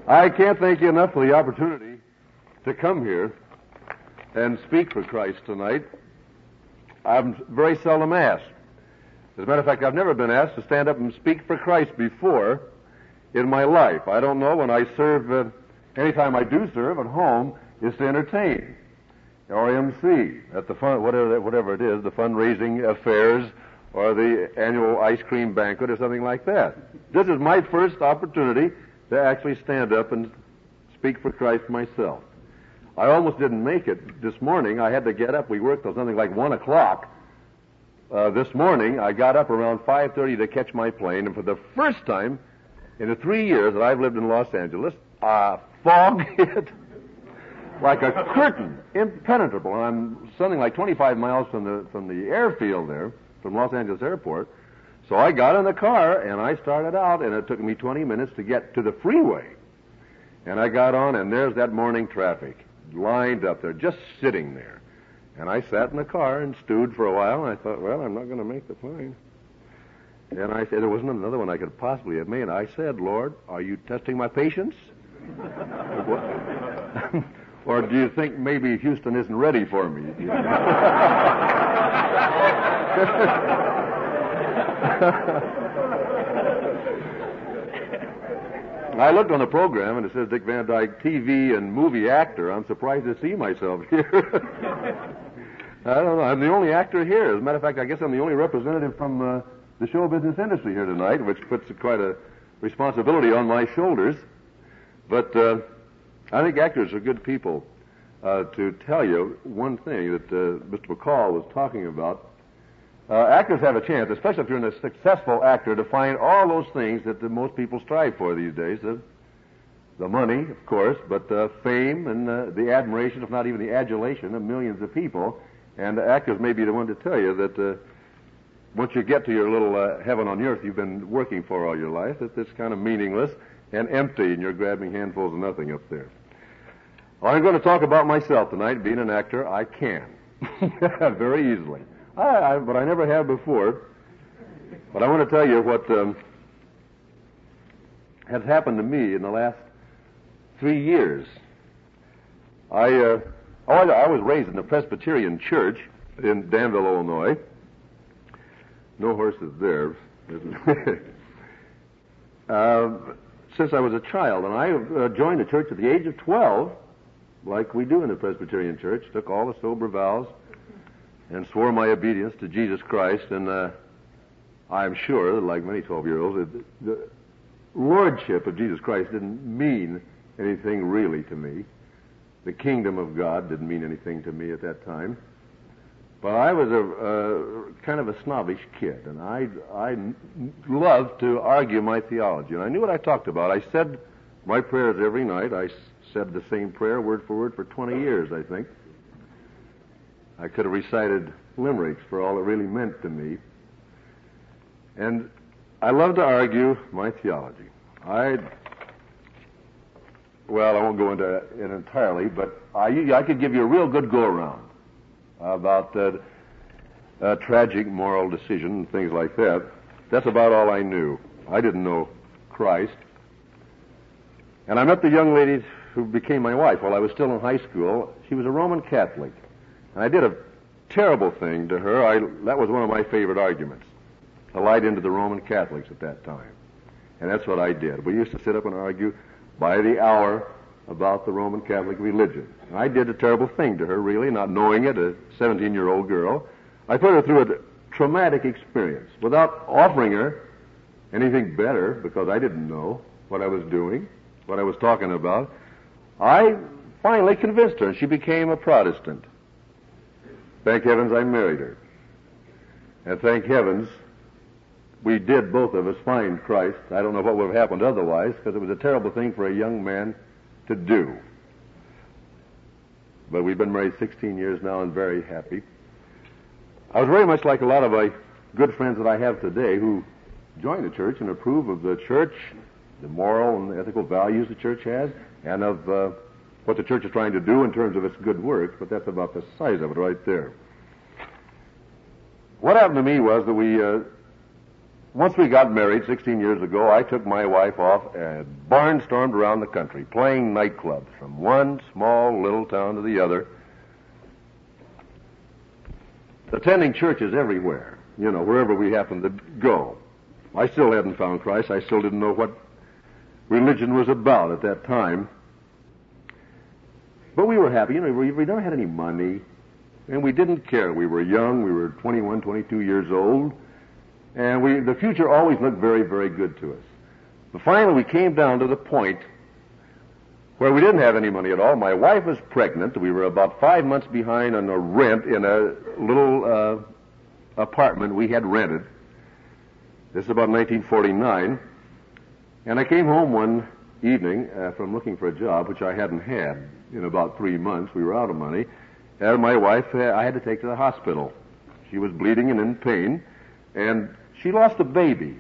I can't thank you enough for the opportunity to come here and speak for Christ tonight. I'm very seldom asked. As a matter of fact, I've never been asked to stand up and speak for Christ before in my life. I don't know when I serve, anytime I do serve at home, is to entertain or MC at the whatever it is, the fundraising affairs or the annual ice cream banquet or something like that. This is my first opportunity to actually stand up and speak for Christ myself. I almost didn't make it this morning. I had to get up. We worked till something like 1 o'clock. This morning, I got up around 5:30 to catch my plane, and for the first time in the 3 years that I've lived in Los Angeles, fog hit like a curtain, impenetrable. And I'm something like 25 miles from the airfield there, from Los Angeles Airport. So I got in the car, and I started out, and it took me 20 minutes to get to the freeway. And I got on, and there's that morning traffic lined up there, just sitting there. And I sat in the car and stewed for a while, and I thought, well, I'm not going to make the plane. And I said, there wasn't another one I could possibly have made. I said, Lord, are you testing my patience? Or do you think maybe Houston isn't ready for me? I looked on the program, and it says Dick Van Dyke, TV and movie actor. I'm surprised to see myself here. I don't know. I'm the only actor here. As a matter of fact, I guess I'm the only representative from the show business industry here tonight, which puts quite a responsibility on my shoulders. But I think actors are good people. To tell you one thing that Mr. McCall was talking about, actors have a chance, especially if you're a successful actor, to find all those things that most people strive for these days. The money, of course, but fame and the admiration, if not even the adulation of millions of people. And actors may be the one to tell you that once you get to your little heaven on earth you've been working for all your life, that it's kind of meaningless and empty, and you're grabbing handfuls of nothing up there. Well, I'm going to talk about myself tonight. Being an actor, I can. Very easily. But I never have before. But I want to tell you what has happened to me in the last 3 years. I was raised in the Presbyterian Church in Danville, Illinois. No horses there. Since I was a child, and I joined the church at the age of 12, like we do in the Presbyterian Church, took all the sober vows and swore my obedience to Jesus Christ, and I'm sure that, like many 12-year-olds, the lordship of Jesus Christ didn't mean anything really to me. The kingdom of God didn't mean anything to me at that time. But I was a kind of a snobbish kid, and I loved to argue my theology, and I knew what I talked about. I said my prayers every night. I said the same prayer word for 20 years, I think. I could have recited limericks for all it really meant to me. And I loved to argue my theology. I won't go into it entirely, but I could give you a real good go-around about tragic moral decision and things like that. That's about all I knew. I didn't know Christ. And I met the young lady who became my wife while I was still in high school. She was a Roman Catholic. And I did a terrible thing to her. That was one of my favorite arguments. I lied into the Roman Catholics at that time. And that's what I did. We used to sit up and argue by the hour about the Roman Catholic religion. And I did a terrible thing to her, really, not knowing it, a 17-year-old girl. I put her through a traumatic experience without offering her anything better, because I didn't know what I was doing, what I was talking about. I finally convinced her, and she became a Protestant. Thank heavens I married her. And thank heavens we did, both of us, find Christ. I don't know what would have happened otherwise, because it was a terrible thing for a young man to do. But we've been married 16 years now and very happy. I was very much like a lot of my good friends that I have today who join the church and approve of the church, the moral and ethical values the church has, and of what the church is trying to do in terms of its good works, but that's about the size of it right there. What happened to me was that once we got married 16 years ago, I took my wife off and barnstormed around the country, playing nightclubs from one small little town to the other, attending churches everywhere, wherever we happened to go. I still hadn't found Christ. I still didn't know what religion was about at that time. But we were happy. We never had any money, and we didn't care. We were young. We were 21, 22 years old, and the future always looked very, very good to us. But finally, we came down to the point where we didn't have any money at all. My wife was pregnant. We were about 5 months behind on the rent in a little apartment we had rented. This is about 1949. And I came home one evening from looking for a job, which I hadn't had in about 3 months. We were out of money. And my wife, I had to take to the hospital. She was bleeding and in pain, and she lost a baby.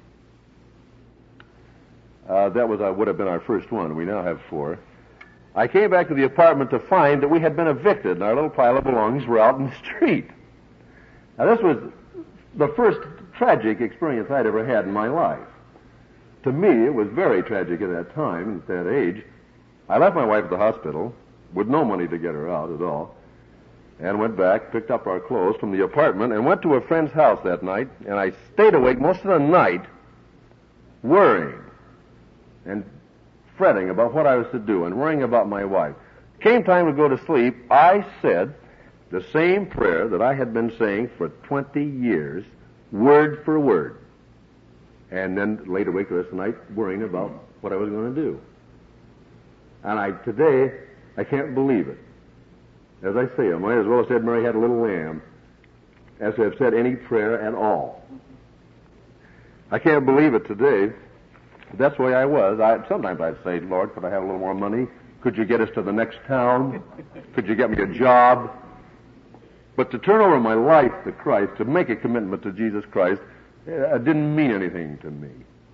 That would have been our first one. We now have 4. I came back to the apartment to find that we had been evicted, and our little pile of belongings were out in the street. Now, this was the first tragic experience I'd ever had in my life. To me, it was very tragic at that time, at that age. I left my wife at the hospital with no money to get her out at all, and went back, picked up our clothes from the apartment, and went to a friend's house that night, and I stayed awake most of the night worrying and fretting about what I was to do and worrying about my wife. Came time to go to sleep, I said the same prayer that I had been saying for 20 years, word for word. And then laid awake the rest of the night worrying about what I was going to do. And today, I can't believe it. As I say, I might as well have said Mary had a little lamb as to have said any prayer at all. I can't believe it today. That's the way I was. Sometimes I'd say, Lord, could I have a little more money? Could you get us to the next town? Could you get me a job? But to turn over my life to Christ, to make a commitment to Jesus Christ, didn't mean anything to me.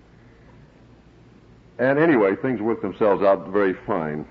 And anyway, things worked themselves out very fine.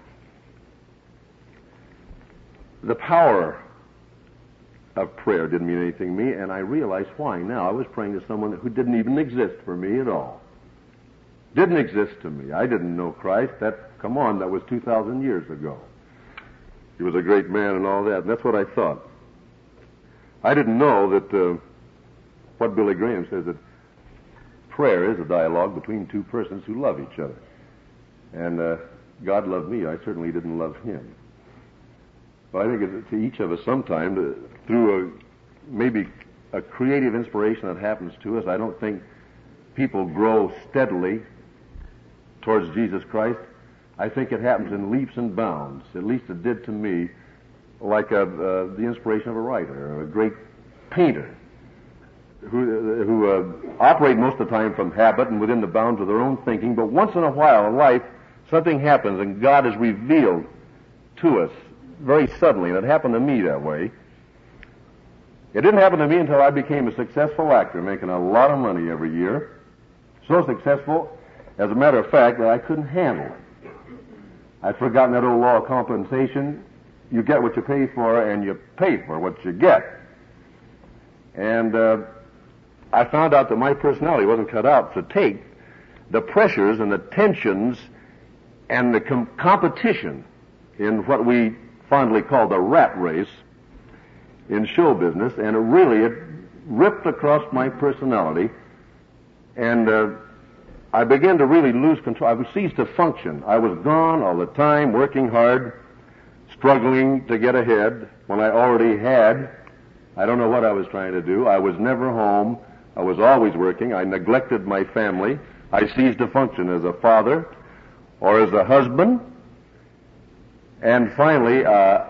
The power of prayer didn't mean anything to me, and I realized why now. I was praying to someone who didn't even exist for me at all. Didn't exist to me. I didn't know Christ. That was 2,000 years ago. He was a great man and all that, and that's what I thought. I didn't know that what Billy Graham says, that prayer is a dialogue between two persons who love each other. And God loved me. I certainly didn't love him. But I think to each of us sometime, through maybe a creative inspiration that happens to us, I don't think people grow steadily towards Jesus Christ. I think it happens in leaps and bounds. At least it did to me, like the inspiration of a writer or a great painter who operate most of the time from habit and within the bounds of their own thinking. But once in a while in life, something happens and God is revealed to us very suddenly, and it happened to me that way. It didn't happen to me until I became a successful actor, making a lot of money every year. So successful, as a matter of fact, that I couldn't handle it. I'd forgotten that old law of compensation. You get what you pay for, and you pay for what you get. And I found out that my personality wasn't cut out to take the pressures and the tensions and the competition in what we fondly call the rat race in show business, and it ripped across my personality, and I began to really lose control. I ceased to function. I was gone all the time, working hard, struggling to get ahead when I already had. I don't know what I was trying to do. I was never home. I was always working. I neglected my family. I ceased to function as a father or as a husband. And finally,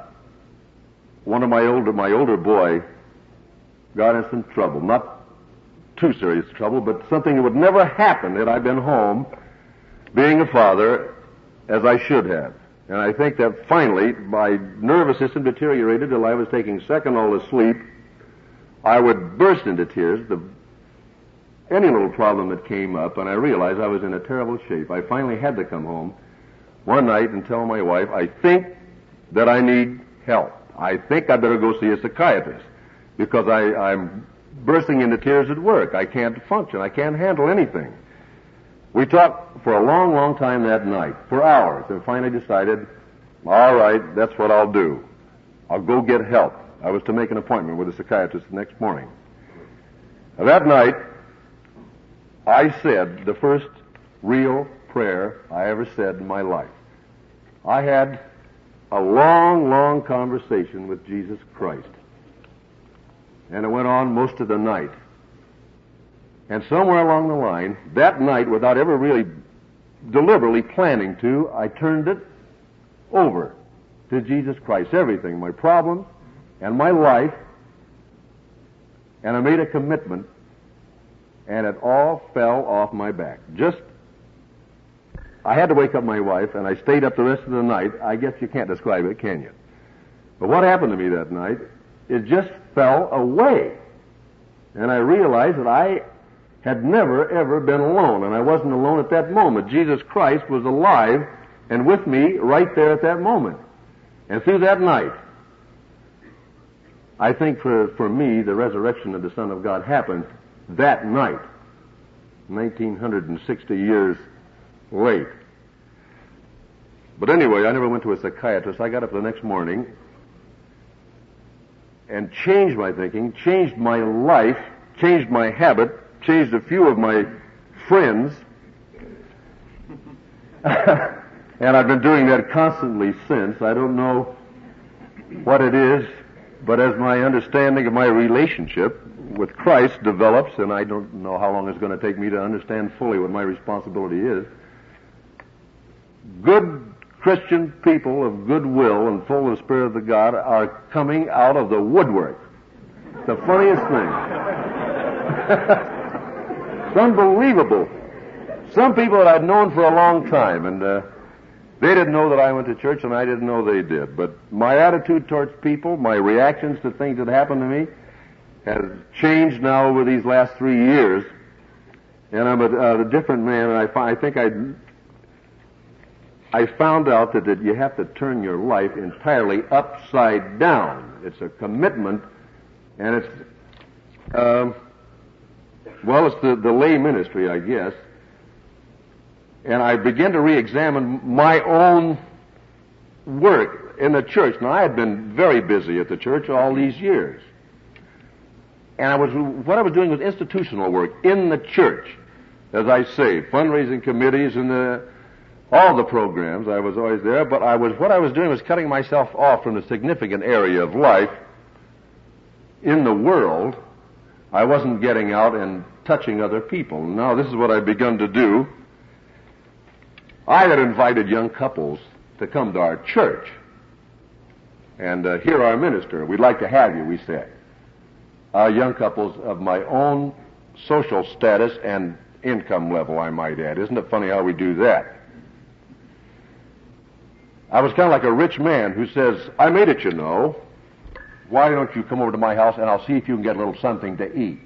my older boy got in some trouble. Not too serious trouble, but something that would never happen had I been home being a father as I should have. And I think that finally my nervous system deteriorated till I was taking Seconal to sleep. I would burst into tears, any little problem that came up, and I realized I was in a terrible shape. I finally had to come home one night and tell my wife, I think that I need help. I think I better go see a psychiatrist because I'm bursting into tears at work. I can't function. I can't handle anything. We talked for a long, long time that night, for hours, and finally decided, all right, that's what I'll do. I'll go get help. I was to make an appointment with a psychiatrist the next morning. That night, I said the first real prayer I ever said in my life. I had a long, long conversation with Jesus Christ. And it went on most of the night. And somewhere along the line, that night, without ever really deliberately planning to, I turned it over to Jesus Christ. Everything, my problems and my life. And I made a commitment, and it all fell off my back. I had to wake up my wife, and I stayed up the rest of the night. I guess you can't describe it, can you? But what happened to me that night, it just fell away. And I realized that I had never, ever been alone, and I wasn't alone at that moment. Jesus Christ was alive and with me right there at that moment. And through that night, I think for me, the resurrection of the Son of God happened that night, 1960 years late. But anyway, I never went to a psychiatrist. I got up the next morning and changed my thinking, changed my life, changed my habit, changed a few of my friends. And I've been doing that constantly since. I don't know what it is, but as my understanding of my relationship with Christ develops, and I don't know how long it's going to take me to understand fully what my responsibility is, good Christian people of goodwill and full of the Spirit of the God are coming out of the woodwork. It's the funniest thing. It's unbelievable. Some people that I'd known for a long time, and they didn't know that I went to church, and I didn't know they did. But my attitude towards people, my reactions to things that happened to me, has changed now over these last 3 years. And I'm a different man, and I think I found out that you have to turn your life entirely upside down. It's a commitment, and it's, it's the lay ministry, I guess. And I began to re-examine my own work in the church. Now, I had been very busy at the church all these years. And what I was doing was institutional work in the church. As I say, fundraising committees and all the programs, I was always there, but what I was doing was cutting myself off from the significant area of life in the world. I wasn't getting out and touching other people. Now, this is what I've begun to do. I had invited young couples to come to our church and hear our minister. We'd like to have you, we said. Young couples of my own social status and income level, I might add. Isn't it funny how we do that? I was kind of like a rich man who says, I made it, you know. Why don't you come over to my house and I'll see if you can get a little something to eat?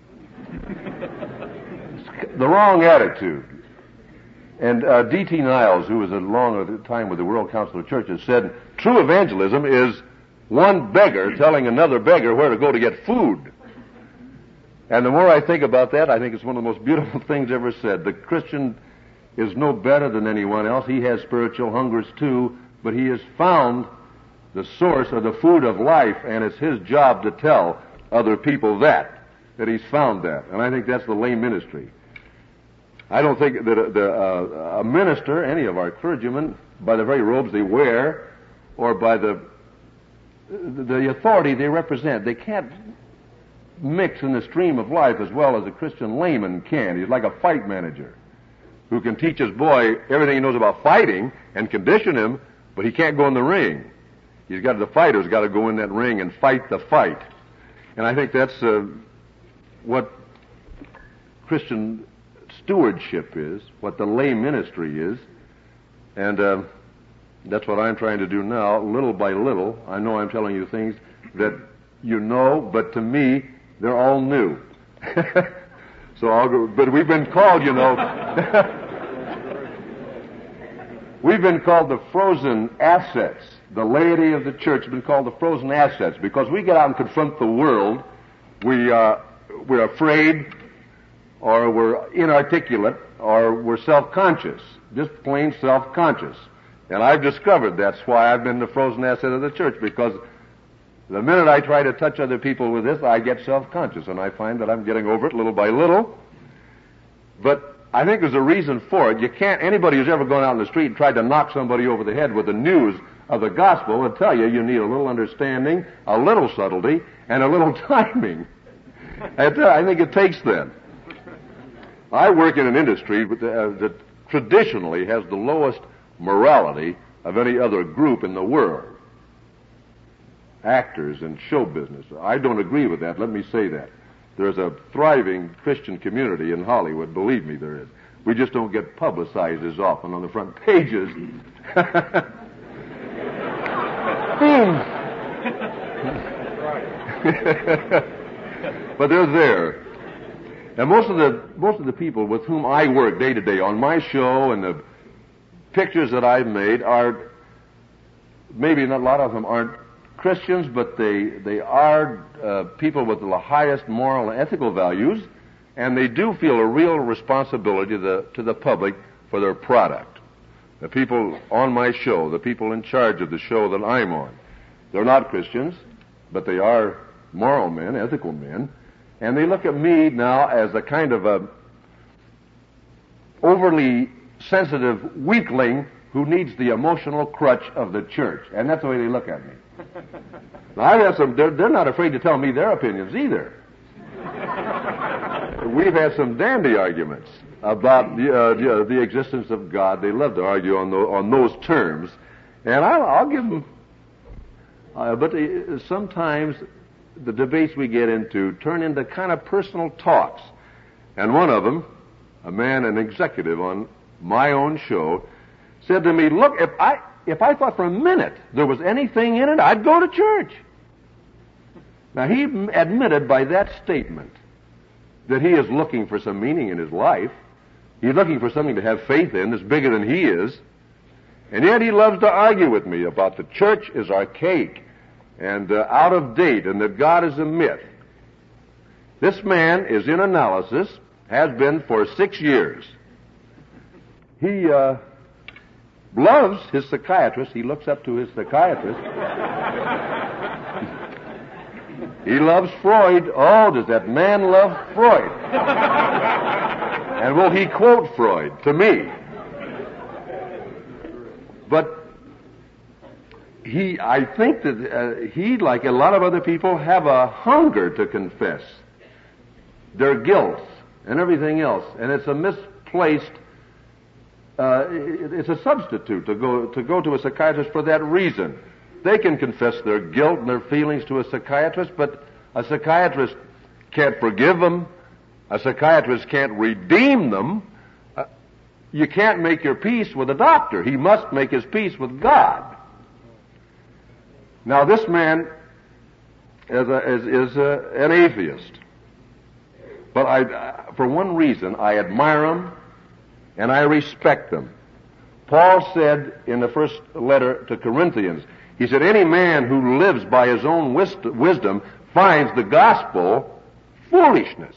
The wrong attitude. And D.T. Niles, who was a long time with the World Council of Churches, said, true evangelism is one beggar telling another beggar where to go to get food. And the more I think about that, I think it's one of the most beautiful things ever said. The Christian is no better than anyone else. He has spiritual hungers too, but he has found the source of the food of life, and it's his job to tell other people that he's found that. And I think that's the lay ministry. I don't think that a minister, any of our clergymen, by the very robes they wear, or by the authority they represent, they can't mix in the stream of life as well as a Christian layman can. He's like a fight manager who can teach his boy everything he knows about fighting and condition him, but he can't go in the ring. The fighter's got to go in that ring and fight the fight. And I think that's what Christian stewardship is, what the lay ministry is, and that's what I'm trying to do now, little by little. I know I'm telling you things that you know, but to me, they're all new. So I'll go, but we've been called, you know, we've been called the frozen assets. The laity of the church has been called the frozen assets because we get out and confront the world. We we're afraid, or we're inarticulate, or we're self-conscious, just plain self-conscious. And I've discovered that's why I've been the frozen asset of the church, because the minute I try to touch other people with this, I get self-conscious, and I find that I'm getting over it little by little. But I think there's a reason for it. You can't, anybody who's ever gone out in the street and tried to knock somebody over the head with the news of the gospel will tell you need a little understanding, a little subtlety, and a little timing. I think it takes that. I work in an industry that traditionally has the lowest morality of any other group in the world. Actors and show business. I don't agree with that. Let me say that. There's a thriving Christian community in Hollywood. Believe me, there is. We just don't get publicized as often on the front pages. But they're there. And most of the people with whom I work day to day on my show and the pictures that I've made are, maybe not a lot of them aren't Christians, but they are people with the highest moral and ethical values, and they do feel a real responsibility to the public for their product. The people on my show, the people in charge of the show that I'm on, they're not Christians, but they are moral men, ethical men, and they look at me now as a kind of a overly sensitive weakling who needs the emotional crutch of the church, and that's the way they look at me. Now, I've had some, they're not afraid to tell me their opinions either. We've had some dandy arguments about the existence of God. They love to argue on those terms, and I'll give them. But sometimes the debates we get into turn into kind of personal talks. And one of them, a man, an executive on my own show, said to me, "Look, if I thought for a minute there was anything in it, I'd go to church." Now, he admitted by that statement that he is looking for some meaning in his life. He's looking for something to have faith in that's bigger than he is. And yet he loves to argue with me about the church is archaic and out of date and that God is a myth. This man is in analysis, has been for 6 years. He loves his psychiatrist. He looks up to his psychiatrist. He loves Freud. Oh, does that man love Freud? And will he quote Freud to me? But I think that he, like a lot of other people, have a hunger to confess their guilt and everything else. And it's a misplaced, it's a substitute to go to a psychiatrist for that reason. They can confess their guilt and their feelings to a psychiatrist, but a psychiatrist can't forgive them. A psychiatrist can't redeem them. You can't make your peace with a doctor. He must make his peace with God. Now, this man is an atheist. But for one reason, I admire him and I respect him. Paul said in the first letter to Corinthians, he said, any man who lives by his own wisdom finds the gospel foolishness.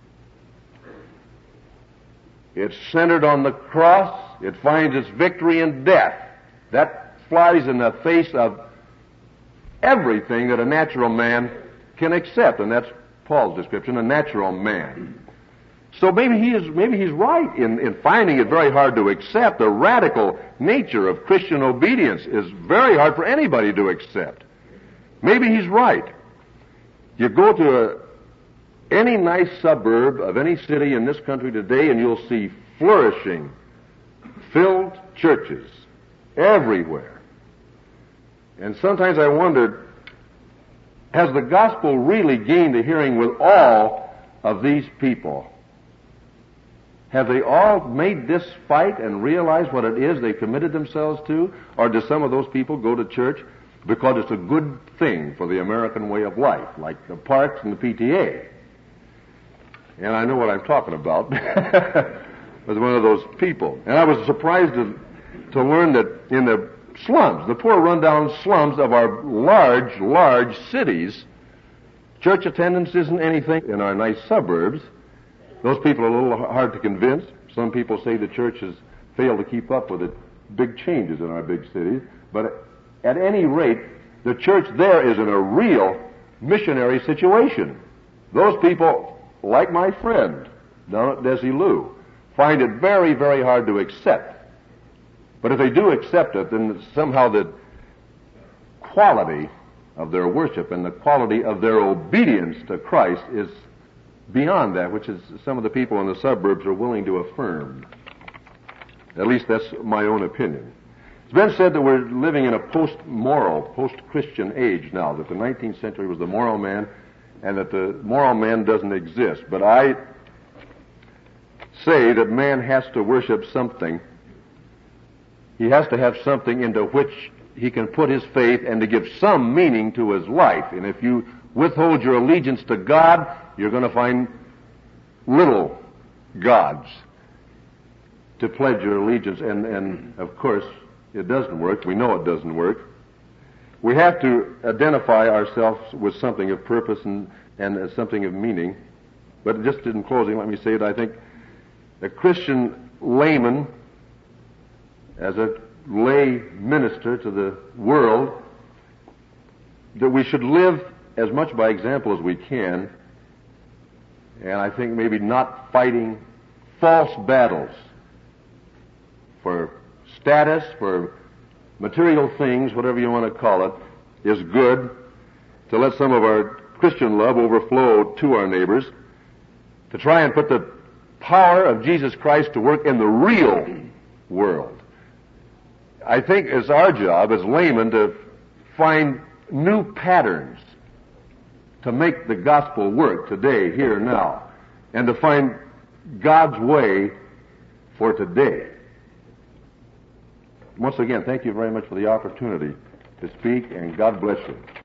It's centered on the cross. It finds its victory in death. That flies in the face of everything that a natural man can accept, and that's Paul's description, a natural man. So maybe he's right in finding it very hard to accept. The radical nature of Christian obedience is very hard for anybody to accept. Maybe he's right. You go to any nice suburb of any city in this country today and you'll see flourishing, filled churches everywhere. And sometimes I wondered, has the gospel really gained a hearing with all of these people? Have they all made this fight and realized what it is they committed themselves to? Or do some of those people go to church because it's a good thing for the American way of life, like the parks and the PTA? And I know what I'm talking about. As one of those people. And I was surprised to learn that in the slums, the poor rundown slums of our large cities, Church attendance isn't anything in our nice suburbs. Those people are a little hard to convince. Some people say the church has failed to keep up with the big changes in our big cities. But at any rate, the church there is in a real missionary situation. Those people, like my friend down at Desilu, find it very, very hard to accept. But if they do accept it, then somehow the quality of their worship and the quality of their obedience to Christ is beyond that, which is some of the people in the suburbs are willing to affirm. At least that's my own opinion. It's been said that we're living in a post-moral, post-Christian age now, that the 19th century was the moral man and that the moral man doesn't exist. But I say that man has to worship something. He has to have something into which he can put his faith and to give some meaning to his life. And if you withhold your allegiance to God, you're going to find little gods to pledge your allegiance. And of course, it doesn't work. We know it doesn't work. We have to identify ourselves with something of purpose and something of meaning. But just in closing, let me say that I think a Christian layman, as a lay minister to the world, that we should live as much by example as we can, and I think maybe not fighting false battles for status, for material things, whatever you want to call it, is good. To let some of our Christian love overflow to our neighbors, to try and put the power of Jesus Christ to work in the real world. I think it's our job as laymen to find new patterns to make the gospel work today, here, now, and to find God's way for today. Once again, thank you very much for the opportunity to speak, and God bless you.